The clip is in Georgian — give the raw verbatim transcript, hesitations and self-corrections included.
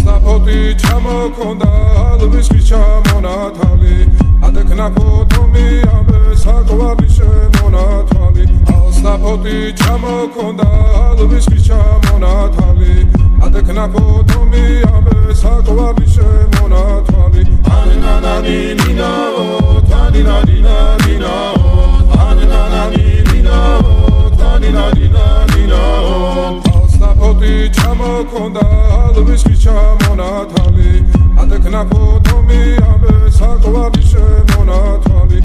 ასლაფოთი ჩამოქონდა ალვისკი ჩამონათალი ადექნა ფოთომი ამე საკვარი შემონათალი ასლაფოთი ჩამოქონდა ალვისკი ჩამონათალი ადექნა ფოთომი ამე საკვარი შემონათალი ანანანი ნინაო თანინანი ნინაო ანანანი ნინაო თანინანი ნინაო ასლაფოთი ჩამოქონდა ალვისკი ჩამონათალი ადექნა ფოთომი